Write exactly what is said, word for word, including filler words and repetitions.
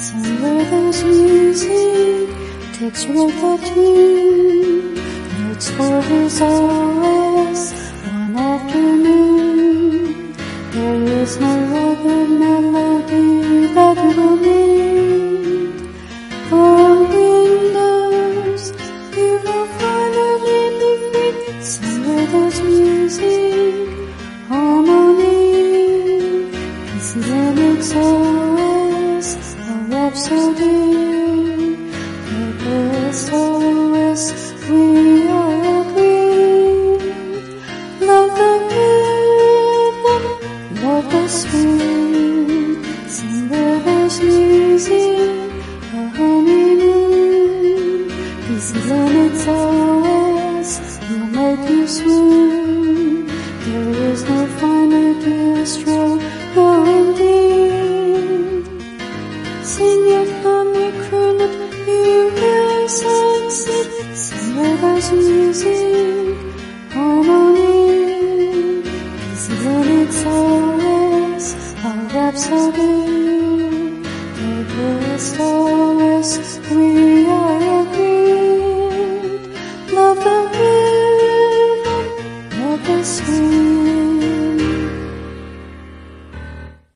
Somewhere there's music, texture of the tune, notes for his O S one afternoon. There is no other melody that will need. For windows, you will finally be free. Somewhere there's music, harmony, peace in its O S, a rhapsody. Purpose O S, we are agreed. Love the rhythm, love the sweet. Somewhere there's music, a honeymoon. Peace in its O S will make you swoon. There is no finer distro, no indeed. Sing it, hum it, croon it, you will succeed. Somewhere there's music, harmony, peace in its O S, a rhapsody. Purpose O S, we are agreed. Love the